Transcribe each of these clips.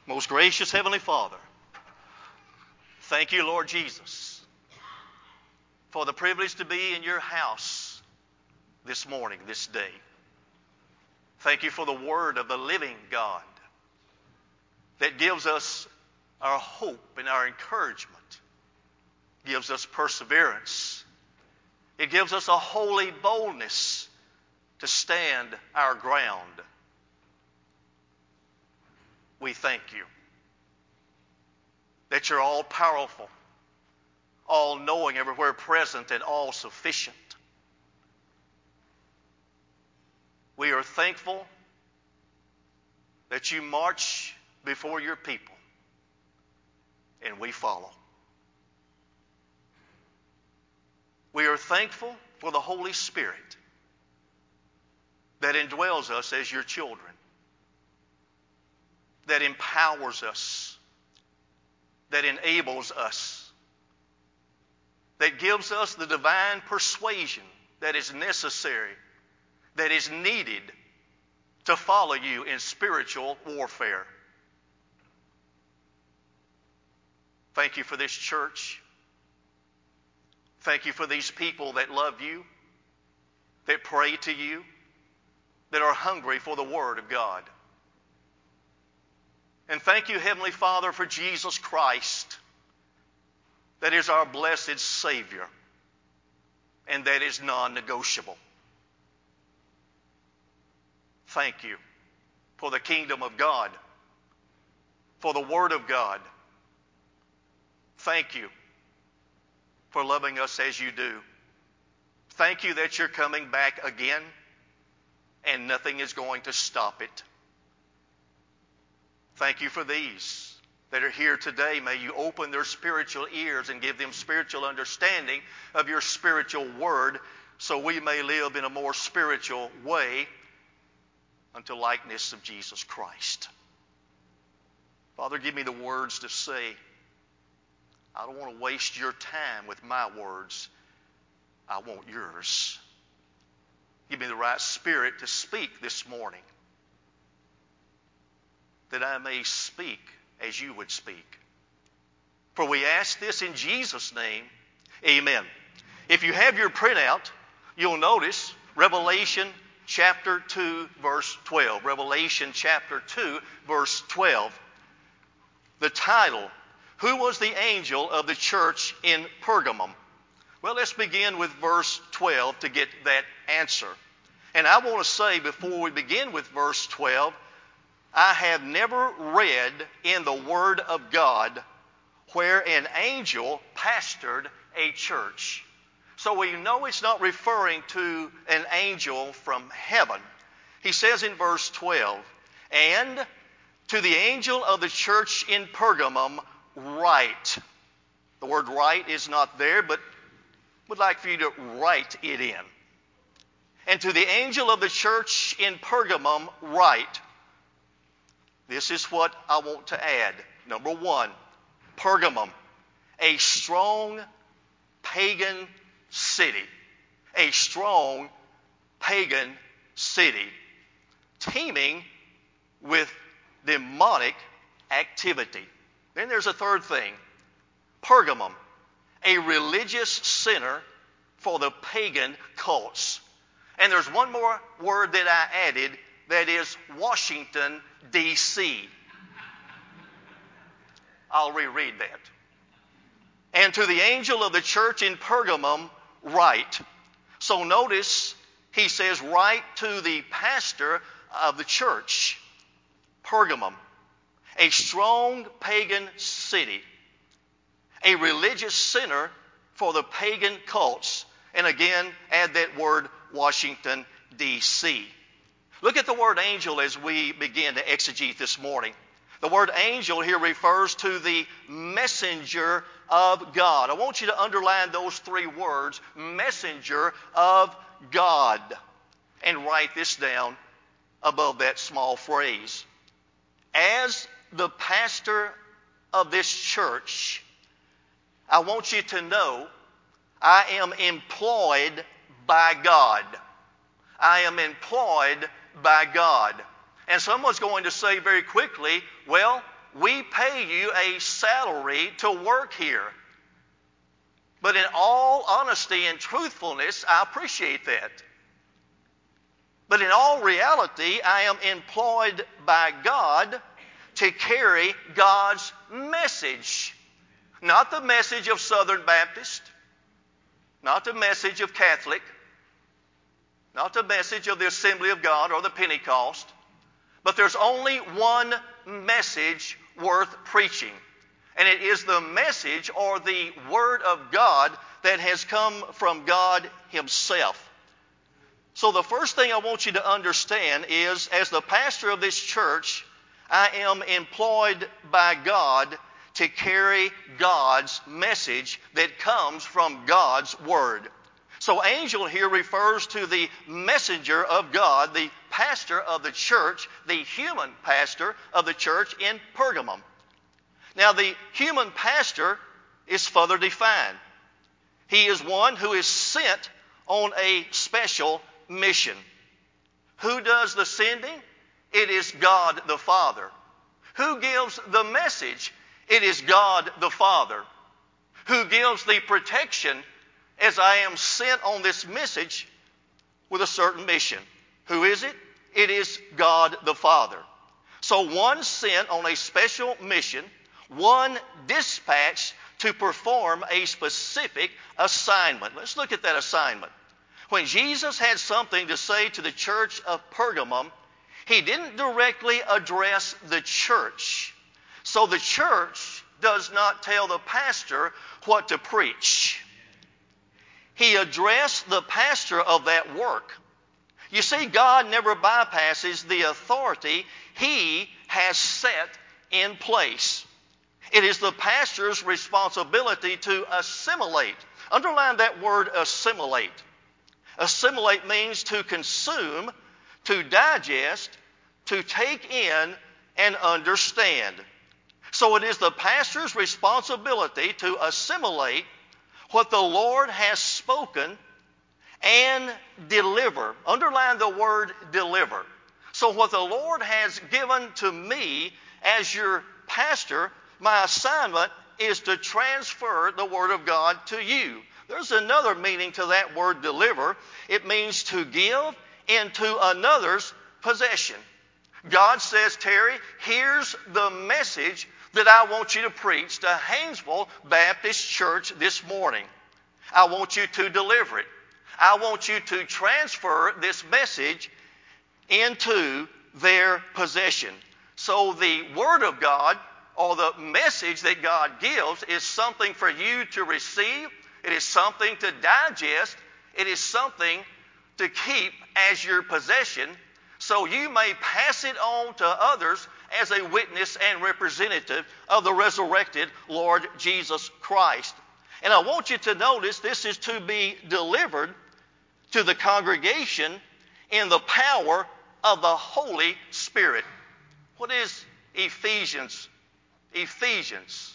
Most gracious Heavenly Father, thank you, Lord Jesus, for the privilege to be in your house this morning, this day. Thank you for the word of the living God that gives us our hope and our encouragement, gives us perseverance. It gives us a holy boldness to stand our ground. We thank you that you're all powerful, all knowing, everywhere present, and all sufficient. We are thankful that you march before your people and we follow. We are thankful for the Holy Spirit that indwells us as your children, that empowers us, that enables us, that gives us the divine persuasion that is necessary, that is needed to follow you in spiritual warfare. Thank you for this church. Thank you for these people that love you, that pray to you, that are hungry for the Word of God. And thank you, Heavenly Father, for Jesus Christ, that is our blessed Savior, and that is non-negotiable. Thank you for the kingdom of God, for the Word of God. Thank you for loving us as you do. Thank you that you're coming back again, and nothing is going to stop it. Thank you for these that are here today. May you open their spiritual ears and give them spiritual understanding of your spiritual word, so we may live in a more spiritual way unto likeness of Jesus Christ. Father, give me the words to say. I don't want to waste your time with my words. I want yours. Give me the right spirit to speak this morning, that I may speak as you would speak. For we ask this in Jesus' name, amen. If you have your printout, you'll notice Revelation chapter 2, verse 12. Revelation chapter 2, verse 12. The title, who was the angel of the church in Pergamum? Well, let's begin with verse 12 to get that answer. And I want to say before we begin with verse 12, I have never read in the Word of God where an angel pastored a church. So we know it's not referring to an angel from heaven. He says in verse 12, and to the angel of the church in Pergamum write. The word write is not there, but would like for you to write it in. And to the angel of the church in Pergamum write. This is what I want to add. Number one, Pergamum, a strong pagan city. A strong pagan city, teeming with demonic activity. Then there's a third thing. Pergamum, a religious center for the pagan cults. And there's one more word that I added, that is Washington, D.C. I'll reread that. And to the angel of the church in Pergamum write. So notice he says write to the pastor of the church, Pergamum, a strong pagan city, a religious center for the pagan cults. And again, add that word Washington, D.C. Look at the word angel as we begin to exegete this morning. The word angel here refers to the messenger of God. I want you to underline those three words, messenger of God, and write this down above that small phrase. As the pastor of this church, I want you to know I am employed by God. I am employed by God. And someone's going to say very quickly, well, we pay you a salary to work here. But in all honesty and truthfulness, I appreciate that. But in all reality, I am employed by God to carry God's message. Not the message of Southern Baptist, not the message of Catholic, not the message of the Assembly of God or the Pentecost, but there's only one message worth preaching. And it is the message or the Word of God that has come from God Himself. So the first thing I want you to understand is, as the pastor of this church, I am employed by God to carry God's message that comes from God's Word. So angel here refers to the messenger of God, the pastor of the church, the human pastor of the church in Pergamum. Now, the human pastor is further defined. He is one who is sent on a special mission. Who does the sending? It is God the Father. Who gives the message? It is God the Father. Who gives the protection as I am sent on this message with a certain mission? Who is it? It is God the Father. So one sent on a special mission, one dispatched to perform a specific assignment. Let's look at that assignment. When Jesus had something to say to the church of Pergamum, He didn't directly address the church. So the church does not tell the pastor what to preach. He addressed the pastor of that work. You see, God never bypasses the authority He has set in place. It is the pastor's responsibility to assimilate. Underline that word, assimilate. Assimilate means to consume, to digest, to take in, and understand. So it is the pastor's responsibility to assimilate what the Lord has spoken and deliver. Underline the word deliver. So what the Lord has given to me as your pastor, my assignment is to transfer the Word of God to you. There's another meaning to that word deliver. It means to give into another's possession. God says, Terry, here's the message that I want you to preach to Haynesville Baptist Church this morning. I want you to deliver it. I want you to transfer this message into their possession. So the Word of God, or the message that God gives, is something for you to receive. It is something to digest. It is something to keep as your possession, so you may pass it on to others as a witness and representative of the resurrected Lord Jesus Christ. And I want you to notice this is to be delivered to the congregation in the power of the Holy Spirit. What is Ephesians? Ephesians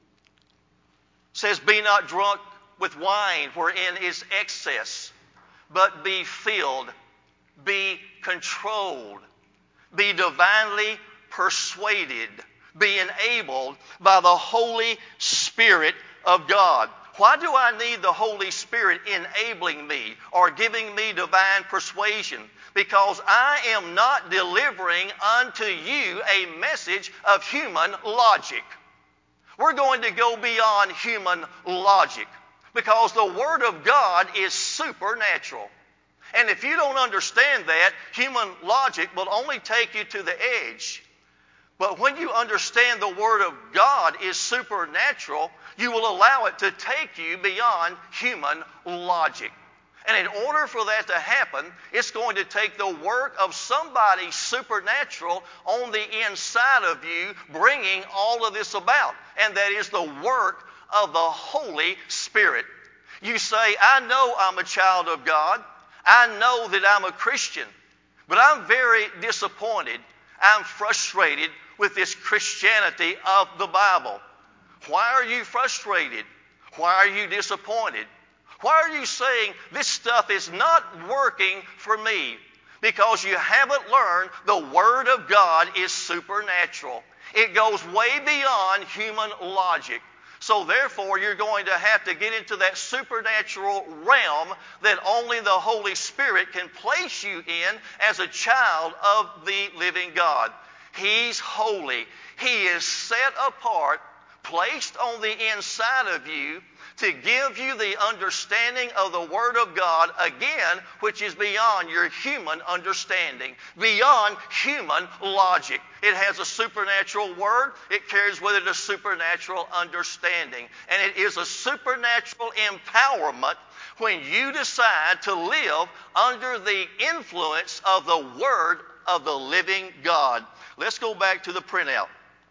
says, be not drunk with wine wherein is excess, but be filled, be controlled, be divinely persuaded, be enabled by the Holy Spirit of God. Why do I need the Holy Spirit enabling me or giving me divine persuasion? Because I am not delivering unto you a message of human logic. We're going to go beyond human logic because the Word of God is supernatural. And if you don't understand that, human logic will only take you to the edge. But when you understand the Word of God is supernatural, you will allow it to take you beyond human logic. And in order for that to happen, it's going to take the work of somebody supernatural on the inside of you bringing all of this about. And that is the work of the Holy Spirit. You say, I know I'm a child of God. I know that I'm a Christian. But I'm very disappointed. I'm frustrated with this Christianity of the Bible. Why are you frustrated? Why are you disappointed? Why are you saying this stuff is not working for me? because you haven't learned the Word of God is supernatural. It goes way beyond human logic. So therefore, you're going to have to get into that supernatural realm that only the Holy Spirit can place you in as a child of the living God. He's holy. He is set apart, placed on the inside of you to give you the understanding of the Word of God, again, which is beyond your human understanding, beyond human logic. It has a supernatural Word. It carries with it a supernatural understanding. And it is a supernatural empowerment when you decide to live under the influence of the Word of the living God. Let's go back to the printout.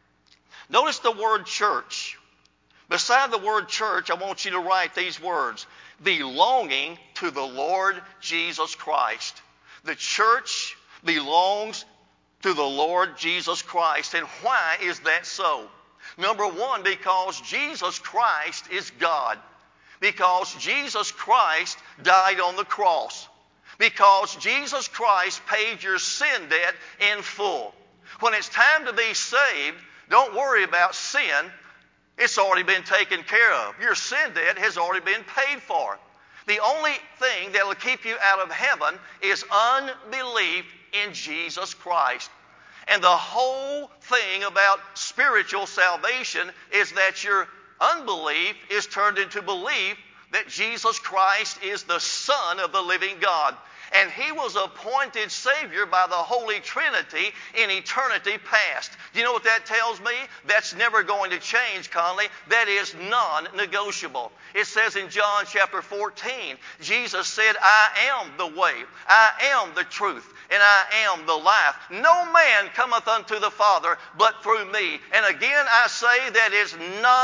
Notice the word church. Beside the word church, I want you to write these words: belonging to the Lord Jesus Christ. The church belongs to the Lord Jesus Christ. And why is that so? Number one, because Jesus Christ is God. Because Jesus Christ died on the cross. Because Jesus Christ paid your sin debt in full. When it's time to be saved, don't worry about sin. It's already been taken care of. Your sin debt has already been paid for. The only thing that will keep you out of heaven is unbelief in Jesus Christ. And the whole thing about spiritual salvation is that your unbelief is turned into belief that Jesus Christ is the Son of the living God. And He was appointed Savior by the Holy Trinity in eternity past. Do you know what that tells me? That's never going to change, Conley. That is non-negotiable. It says in John chapter 14, Jesus said, I am the way, I am the truth, and I am the life. No man cometh unto the Father but through me. And again I say that is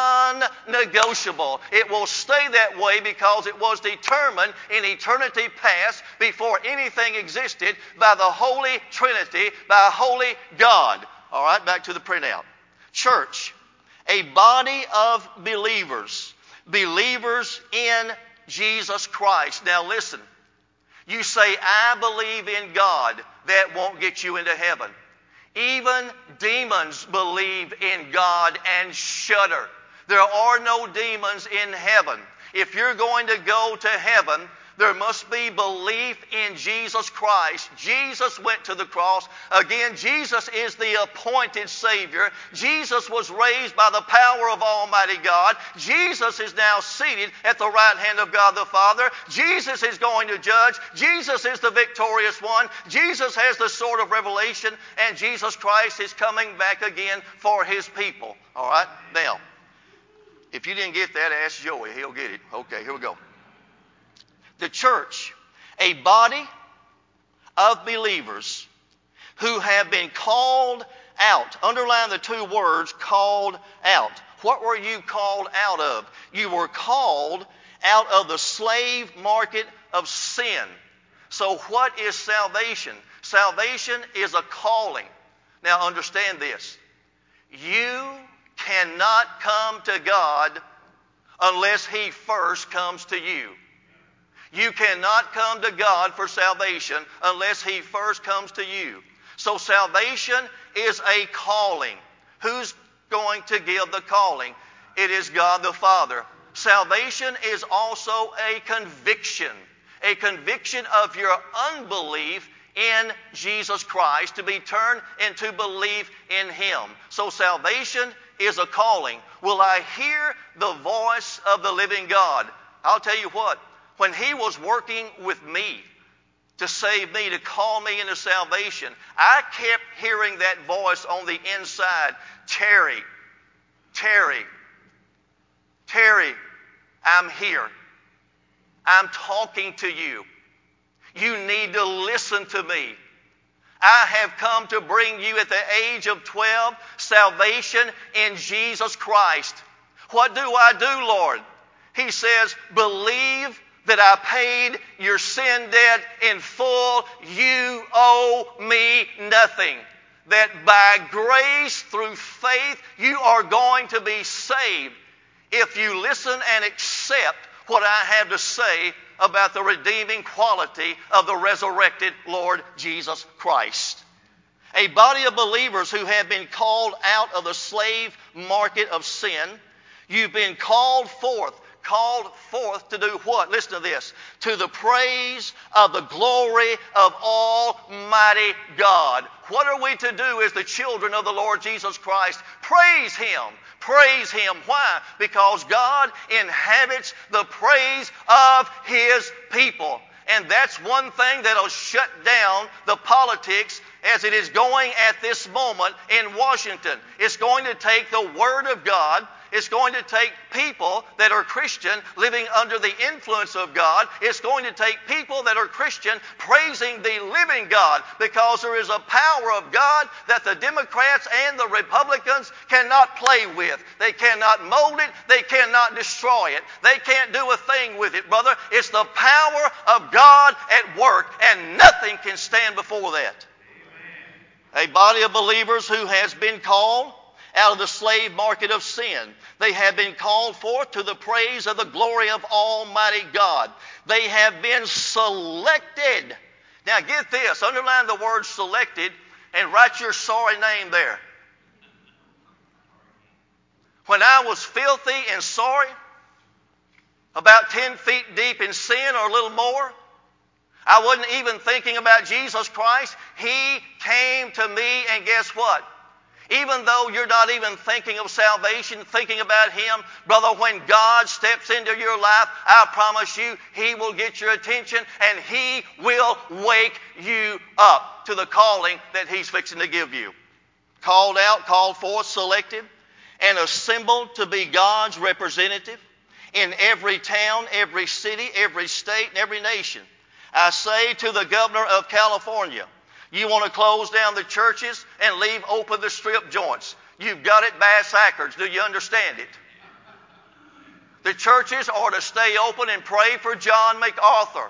non-negotiable. It will stay that way because it was determined in eternity past before anything existed by the Holy Trinity, by a holy God. All right, back to the printout. Church, a body of believers. Believers in Jesus Christ. Now listen. You say, I believe in God. That won't get you into heaven. Even demons believe in God and shudder. There are no demons in heaven. If you're going to go to heaven, there must be belief in Jesus Christ. Jesus went to the cross. Again, Jesus is the appointed Savior. Jesus was raised by the power of Almighty God. Jesus is now seated at the right hand of God the Father. Jesus is going to judge. Jesus is the victorious one. Jesus has the sword of revelation. And Jesus Christ is coming back again for His people. All right? Now, if you didn't get that, ask Joey. He'll get it. Okay, here we go. The church, a body of believers who have been called out. Underline the two words, called out. What were you called out of? You were called out of the slave market of sin. So what is salvation? Salvation is a calling. Now understand this. You cannot come to God unless He first comes to you. You cannot come to God for salvation unless He first comes to you. So salvation is a calling. Who's going to give the calling? It is God the Father. Salvation is also a conviction of your unbelief in Jesus Christ to be turned into belief in Him. So salvation is a calling. Will I hear the voice of the living God? I'll tell you what. When He was working with me to save me, to call me into salvation, I kept hearing that voice on the inside. Terry, I'm here. I'm talking to you. You need to listen to me. I have come to bring you at the age of 12 salvation in Jesus Christ. What do I do, Lord? He says, believe that I paid your sin debt in full. You owe me nothing. That by grace through faith you are going to be saved if you listen and accept what I have to say about the redeeming quality of the resurrected Lord Jesus Christ. A body of believers who have been called out of the slave market of sin. You've been called forth to do what? Listen to this. To the praise of the glory of Almighty God. What are we to do as the children of the Lord Jesus Christ? Praise Him. Praise Him. Why? Because God inhabits the praise of His people. And that's one thing that'll shut down the politics as it is going at this moment in Washington. It's going to take the Word of God. It's going to take people that are Christian living under the influence of God. It's going to take people that are Christian praising the living God, because there is a power of God that the Democrats and the Republicans cannot play with. They cannot mold it. They cannot destroy it. They can't do a thing with it, brother. It's the power of God at work, and nothing can stand before that. Amen. A body of believers who has been called out of the slave market of sin. They have been called forth to the praise of the glory of Almighty God. They have been selected. Now get this, underline the word selected and write your sorry name there. When I was filthy and sorry, about 10 feet deep in sin or a little more, I wasn't even thinking about Jesus Christ. He came to me, and guess what? Even though you're not even thinking of salvation, thinking about Him, brother, when God steps into your life, I promise you, He will get your attention and He will wake you up to the calling that He's fixing to give you. Called out, called forth, selected, and assembled to be God's representative in every town, every city, every state, and every nation. I say to the governor of California, you want to close down the churches and leave open the strip joints. You've got it bass-backwards. Do you understand it? The churches are to stay open and pray for John MacArthur.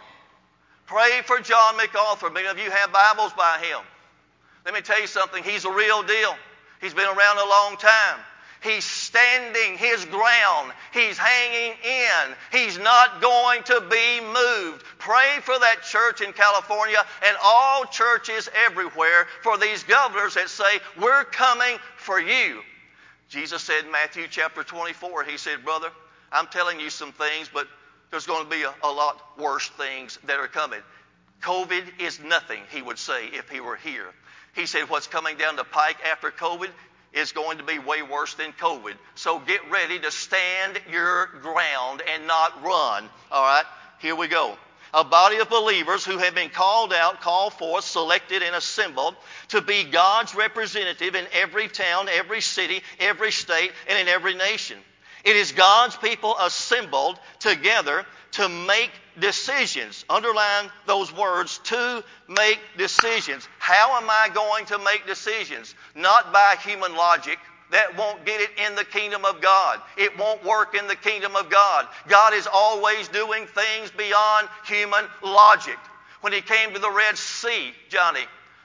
Pray for John MacArthur. Many of you have Bibles by him. Let me tell you something. He's a real deal. He's been around a long time. He's standing his ground. He's hanging in. He's not going to be moved. Pray for that church in California and all churches everywhere, for these governors that say, we're coming for you. Jesus said in Matthew chapter 24, He said, brother, I'm telling you some things, but there's going to be a lot worse things that are coming. COVID is nothing, He would say, if He were here. He said what's coming down the pike after COVID is going to be way worse than COVID. So get ready to stand your ground and not run. All right, here we go. A body of believers who have been called out, called forth, selected, and assembled to be God's representative in every town, every city, every state, and in every nation. It is God's people assembled together to make decisions. Underline those words, to make decisions. How am I going to make decisions? Not by human logic. That won't get it in the kingdom of God. It won't work in the kingdom of God. God is always doing things beyond human logic. When He came to the Red Sea, Johnny,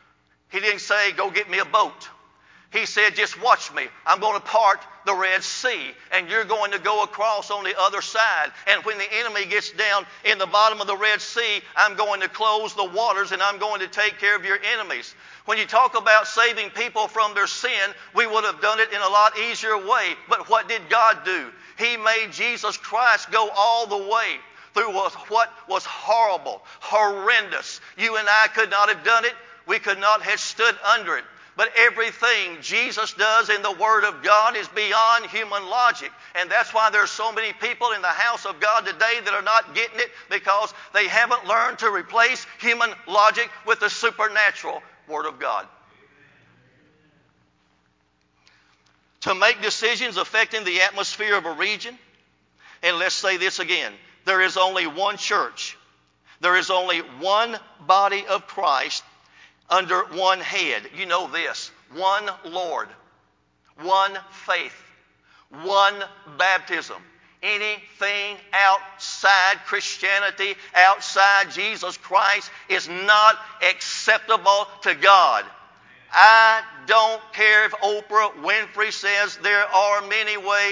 He didn't say, go get me a boat. He said, just watch me. I'm going to part the Red Sea, and you're going to go across on the other side. And when the enemy gets down in the bottom of the Red Sea, I'm going to close the waters, and I'm going to take care of your enemies. When you talk about saving people from their sin, we would have done it in a lot easier way. But what did God do? He made Jesus Christ go all the way through what was horrible, horrendous. You and I could not have done it. We could not have stood under it. But everything Jesus does in the Word of God is beyond human logic. And that's why there's so many people in the house of God today that are not getting it, because they haven't learned to replace human logic with the supernatural Word of God. To make decisions affecting the atmosphere of a region. And let's say this again. There is only one church. There is only one body of Christ under one head. You know this. One Lord. One faith. One baptism. Anything outside Christianity, outside Jesus Christ, is not acceptable to God. I don't care if Oprah Winfrey says there are many ways.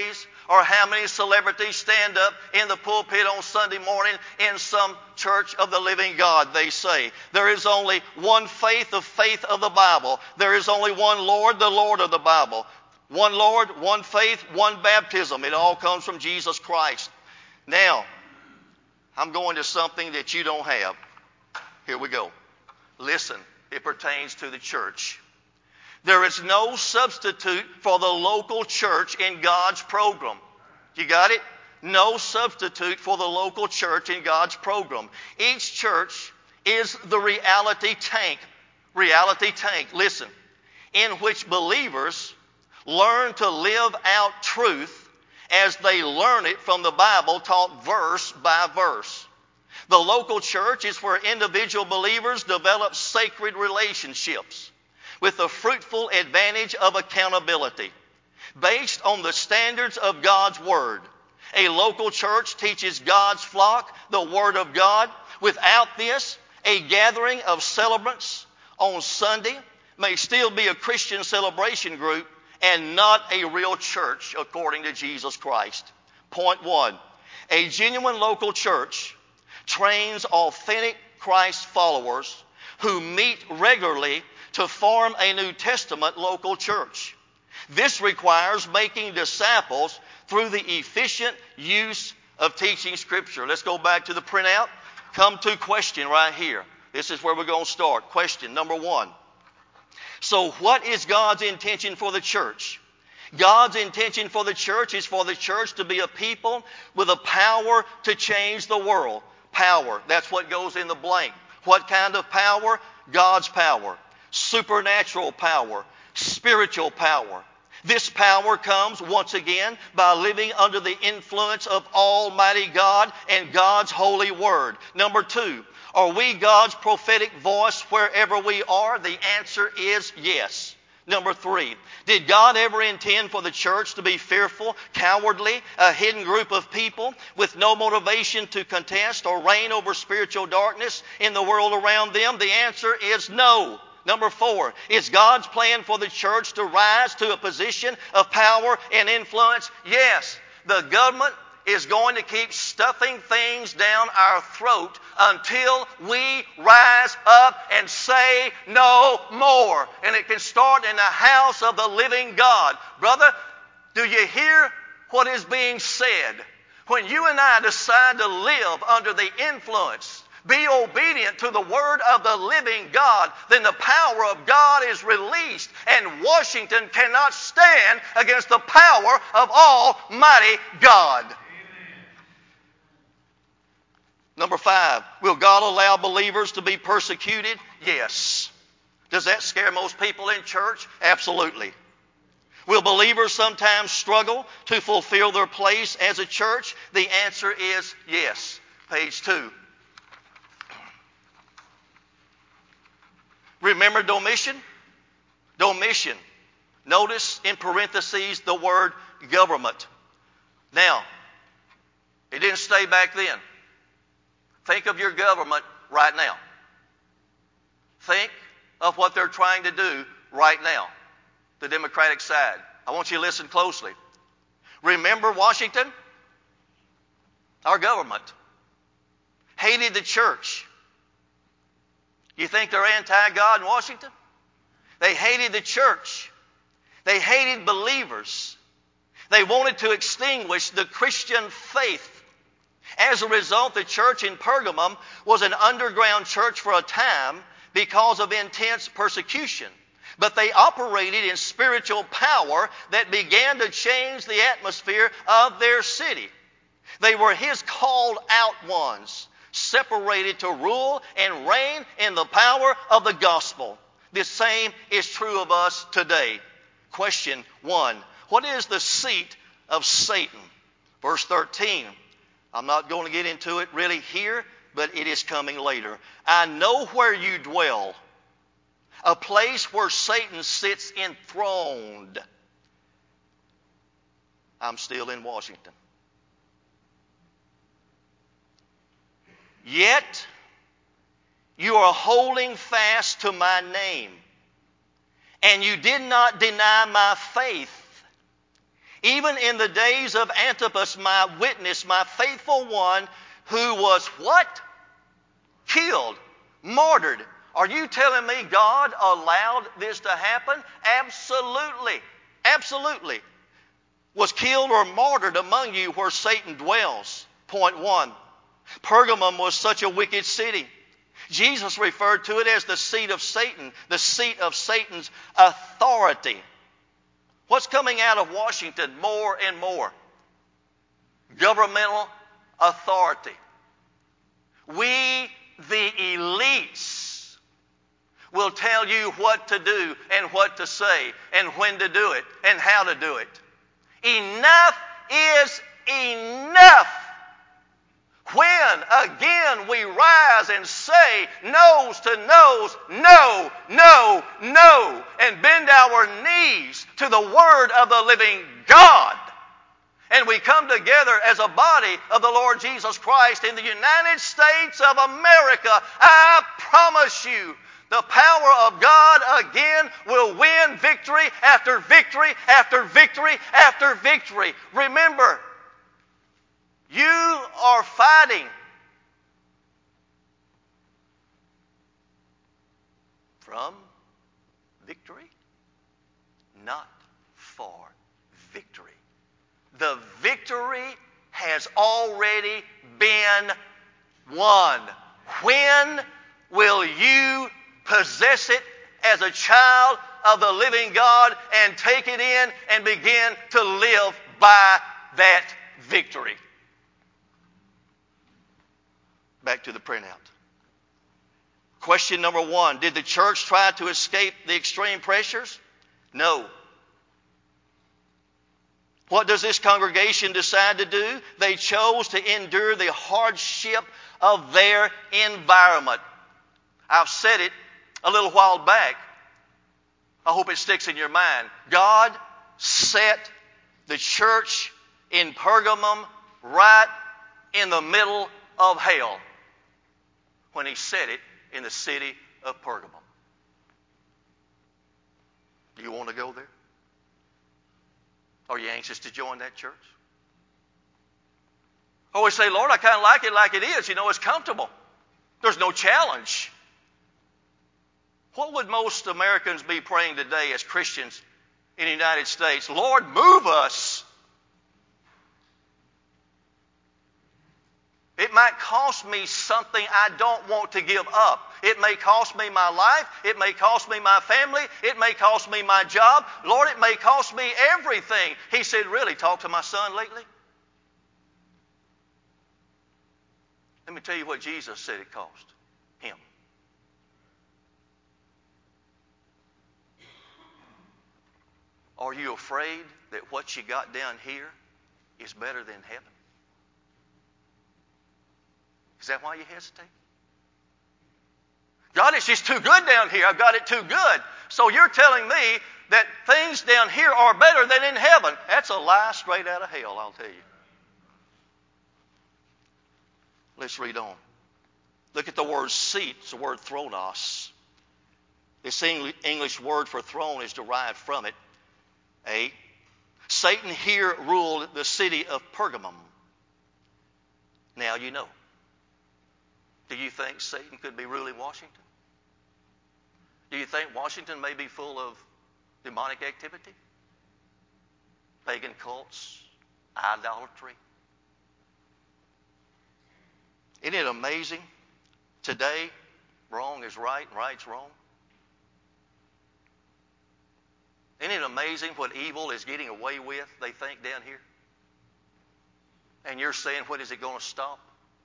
or how many celebrities stand up in the pulpit on Sunday morning in some church of the living God, they say. There is only one faith of the Bible. There is only one Lord, the Lord of the Bible. One Lord, one faith, one baptism. It all comes from Jesus Christ. Now, I'm going to something that you don't have. Here we go. Listen, it pertains to the church. There is no substitute for the local church in God's program. You got it? No substitute for the local church in God's program. Each church is the reality tank. Reality tank, listen, in which believers learn to live out truth as they learn it from the Bible, taught verse by verse. The local church is where individual believers develop sacred relationships with the fruitful advantage of accountability based on the standards of God's Word. A local church teaches God's flock the Word of God. Without this, a gathering of celebrants on Sunday may still be a Christian celebration group and not a real church according to Jesus Christ. Point 1. A genuine local church trains authentic Christ followers who meet regularly to form a New Testament local church. This requires making disciples through the efficient use of teaching Scripture. Let's go back to the printout. Come to question right here. This is where we're going to start. Question number 1. So what is God's intention for the church? God's intention for the church is for the church to be a people with a power to change the world. Power, that's what goes in the blank. What kind of power? God's power. Supernatural power. Spiritual power. This power comes, once again, by living under the influence of Almighty God and God's holy Word. Number 2, are we God's prophetic voice wherever we are? The answer is yes. Number 3, did God ever intend for the church to be fearful, cowardly, a hidden group of people with no motivation to contest or reign over spiritual darkness in the world around them? The answer is no. Number 4, is God's plan for the church to rise to a position of power and influence? Yes. The government is going to keep stuffing things down our throat until we rise up and say no more. And it can start in the house of the living God. Brother, do you hear what is being said? When you and I decide to live under the influence, be obedient to the Word of the living God, then the power of God is released, and Washington cannot stand against the power of Almighty God. Number 5, will God allow believers to be persecuted? Yes. Does that scare most people in church? Absolutely. Will believers sometimes struggle to fulfill their place as a church? The answer is yes. Page 2. Remember Domitian? Domitian. Notice in parentheses the word government. Now, it didn't stay back then. Think of your government right now. Think of what they're trying to do right now, the Democratic side. I want you to listen closely. Remember Washington? Our government hated the church. You think they're anti-God in Washington? They hated the church. They hated believers. They wanted to extinguish the Christian faith. As a result, the church in Pergamum was an underground church for a time because of intense persecution. But they operated in spiritual power that began to change the atmosphere of their city. They were His called out ones, separated to rule and reign in the power of the gospel. The same is true of us today. Question 1. What is the seat of Satan? Verse 13. I'm not going to get into it really here, but it is coming later. I know where you dwell, a place where Satan sits enthroned. I'm still in Washington. Yet you are holding fast to my name, and you did not deny my faith, even in the days of Antipas, my witness, my faithful one, who was what? Killed, martyred. Are you telling me God allowed this to happen? Absolutely. Absolutely. Was killed or martyred among you where Satan dwells. Point one. Pergamum was such a wicked city. Jesus referred to it as the seat of Satan, the seat of Satan's authority. What's coming out of Washington more and more? Governmental authority. We, the elites, will tell you what to do and what to say and when to do it and how to do it. Enough is enough. When again we rise and say nose to nose, no, no, no, and bend our knees to the Word of the living God, and we come together as a body of the Lord Jesus Christ in the United States of America, I promise you, the power of God again will win victory after victory after victory after victory. Remember, you are fighting from victory, not for victory. The victory has already been won. When will you possess it as a child of the living God and take it in and begin to live by that victory? Back to the printout. Question number one. Did the church try to escape the extreme pressures? No. What does this congregation decide to do? They chose to endure the hardship of their environment. I've said it a little while back. I hope it sticks in your mind. God set the church in Pergamum right in the middle of hell when He set it in the city of Pergamum. Do you want to go there? Are you anxious to join that church? I always say, Lord, I kind of like it is. You know, it's comfortable. There's no challenge. What would most Americans be praying today as Christians in the United States? Lord, move us. It might cost me something I don't want to give up. It may cost me my life. It may cost me my family. It may cost me my job. Lord, it may cost me everything. He said, really, talk to my son lately? Let me tell you what Jesus said it cost Him. Are you afraid that what you got down here is better than heaven? Is that why you hesitate? God, it's just too good down here. I've got it too good. So you're telling me that things down here are better than in heaven. That's a lie straight out of hell, I'll tell you. Let's read on. Look at the word seat. It's the word thronos. This English word for throne is derived from it. Satan here ruled the city of Pergamum. Now you know. Do you think Satan could be ruling Washington? Do you think Washington may be full of demonic activity? Pagan cults? Idolatry? Isn't it amazing? Today, wrong is right and right's wrong. Isn't it amazing what evil is getting away with, they think, down here? And you're saying, when is it going to stop?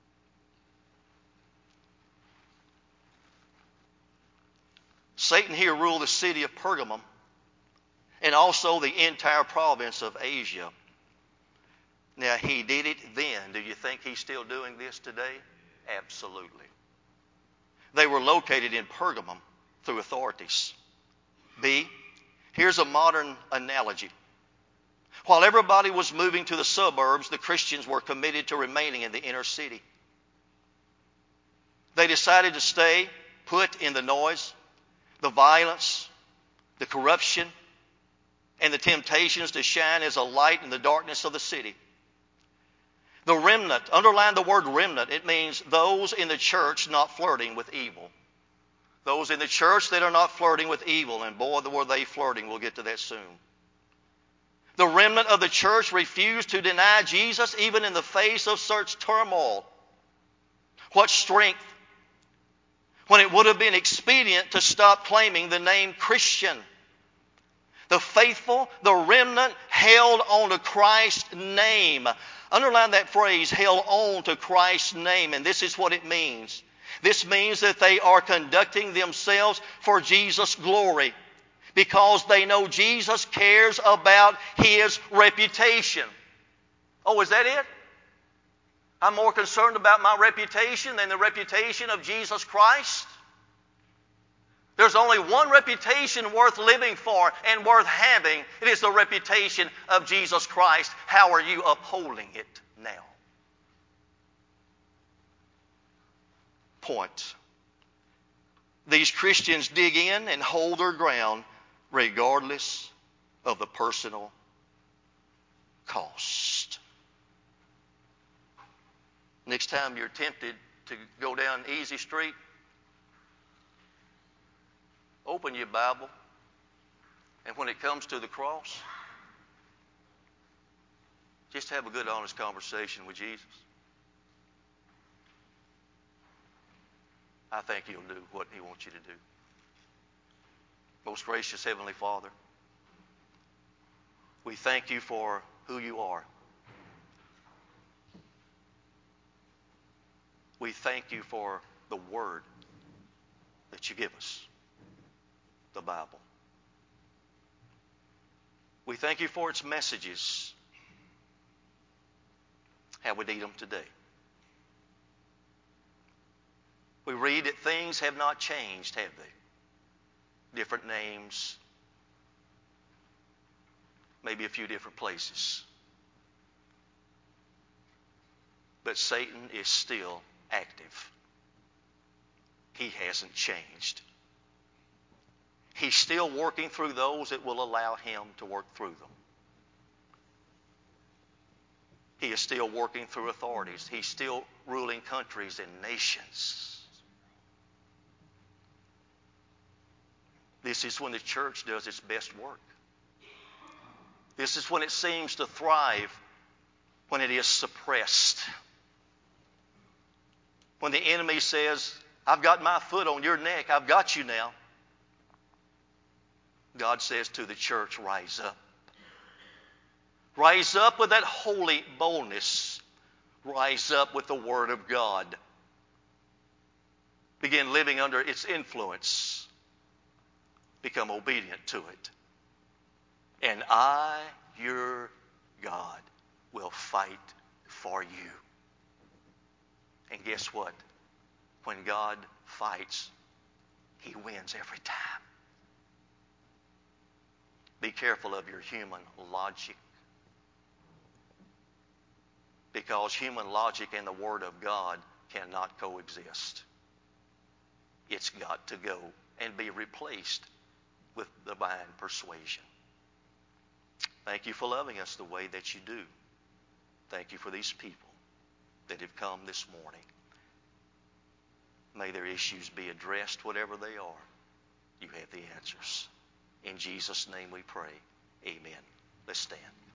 Satan here ruled the city of Pergamum and also the entire province of Asia. Now, he did it then. Do you think he's still doing this today? Absolutely. They were located in Pergamum through authorities. B, here's a modern analogy. While everybody was moving to the suburbs, the Christians were committed to remaining in the inner city. They decided to stay put in the noise, the violence, the corruption, and the temptations to shine as a light in the darkness of the city. The remnant, underline the word remnant, it means those in the church not flirting with evil. Those in the church that are not flirting with evil, and boy, were they flirting. We'll get to that soon. The remnant of the church refused to deny Jesus even in the face of such turmoil. What strength, when it would have been expedient to stop claiming the name Christian. The faithful, the remnant, held on to Christ's name. Underline that phrase, held on to Christ's name, and this is what it means. This means that they are conducting themselves for Jesus' glory because they know Jesus cares about His reputation. Oh, is that it? I'm more concerned about my reputation than the reputation of Jesus Christ? There's only one reputation worth living for and worth having. It is the reputation of Jesus Christ. How are you upholding it now? Point. These Christians dig in and hold their ground regardless of the personal cost. Next time you're tempted to go down easy street, open your Bible, and when it comes to the cross, just have a good, honest conversation with Jesus. I think He'll do what He wants you to do. Most gracious Heavenly Father, we thank You for who You are. We thank You for the Word that You give us, the Bible. We thank You for its messages, how we need them today. We read that things have not changed, have they? Different names, maybe a few different places. But Satan is still active. He hasn't changed. He's still working through those that will allow him to work through them. He is still working through authorities. He's still ruling countries and nations. This is when the church does its best work. This is when it seems to thrive, when it is suppressed. When the enemy says, I've got my foot on your neck, I've got you now. God says to the church, rise up. Rise up with that holy boldness. Rise up with the Word of God. Begin living under its influence. Become obedient to it. And I, your God, will fight for you. And guess what? When God fights, He wins every time. Be careful of your human logic. Because human logic and the Word of God cannot coexist. It's got to go and be replaced with divine persuasion. Thank You for loving us the way that You do. Thank You for these people that have come this morning. May their issues be addressed, whatever they are. You have the answers. In Jesus' name we pray. Amen. Let's stand.